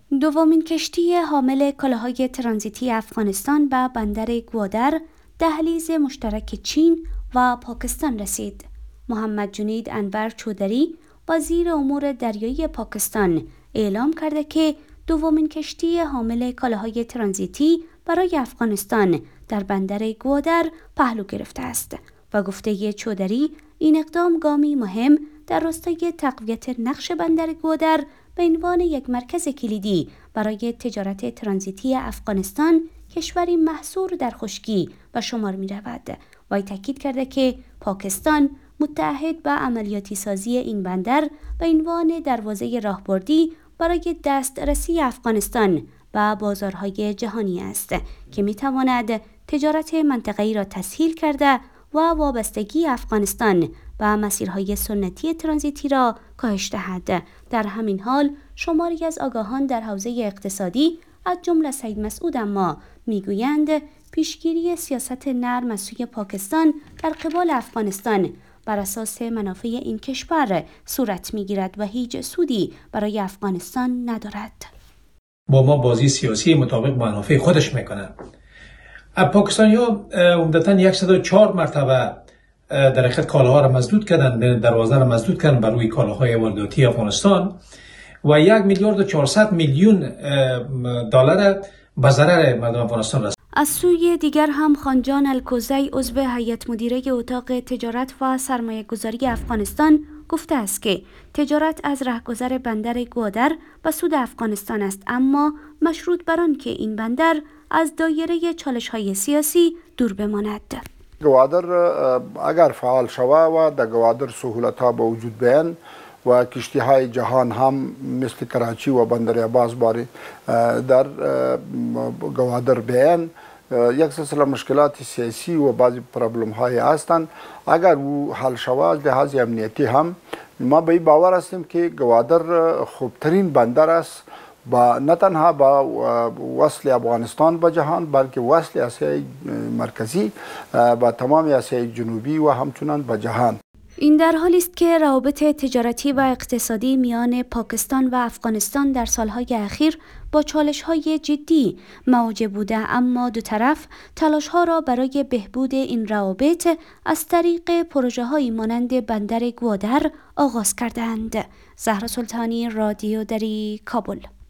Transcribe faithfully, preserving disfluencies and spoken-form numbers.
دومین کشتی حامل کالاهای ترانزیتی افغانستان به بندر گوادر دهلیز مشترک چین و پاکستان رسید. محمد جنید انور چودری وزیر امور دریایی پاکستان اعلام کرده که دومین کشتی حامل کالاهای ترانزیتی برای افغانستان در بندر گوادر پهلو گرفته است و گفته چودری این اقدام گامی مهم در راستای تقویت نقش بندر گوادر به عنوان یک مرکز کلیدی برای تجارت ترانزیتی افغانستان، کشوری محصور در خشکی به شمار می رود. و تاکید کرده که پاکستان متعهد به عملیاتی سازی این بندر به عنوان دروازه راهبردی برای دسترسی افغانستان به بازارهای جهانی است که می تواند تجارت منطقه‌ای را تسهیل کرده و وابستگی افغانستان به مسیرهای سنتی ترانزیتی را کاهش دهد. در همین حال شماری از آگاهان در حوزه اقتصادی از جمله سید مسعود اما میگویند پیشگیری سیاست نرم از سوی پاکستان در قبال افغانستان بر اساس منافع این کشور صورت میگیرد و هیچ سودی برای افغانستان ندارد. با ما بازی سیاسی مطابق منافع خودش میکنه. پاکستانی‌ها عمدتاً صد و چهار مرتبه در حقیقت کالاها را مسدود کردن، دروازه را مسدود کردن بر روی کالاهای وارداتی افغانستان و یک میلیارد و چهارصد میلیون دلار به ضرر مردم افغانستان رسید. از سوی دیگر هم خانجان الکوزی عضو هیئت مدیره اتاق تجارت و سرمایه گذاری افغانستان گفته است که تجارت از رهگذر بندر گوادر به سود افغانستان است، اما مشروط بر آن که این بندر از دایره چالش‌های سیاسی دور بماند. گوادر اگر فعال شود و در گوادر سهولت‌ها به وجود بیان و کشتی‌های جهان هم مثل کراچی و بندر عباس باری در گوادر بیان، یک سلسله مشکلات سیاسی و بعضی پرابلم های هستند. اگر او حل شود لحاظ امنیتی هم ما به این باور هستیم که گوادر خوبترین بندر است، با نه تنها با وصل افغانستان به جهان بلکه وصل آسیای مرکزی با تمام آسیای جنوبی و همچنان به جهان. این در حالی است که روابط تجارتی و اقتصادی میان پاکستان و افغانستان در سالهای اخیر با چالش‌های جدی مواجه بوده، اما دو طرف تلاش‌ها را برای بهبود این روابط از طریق پروژه‌هایی مانند بندر گوادر آغاز کردند. زهرا سلطانی، رادیو دری، کابل.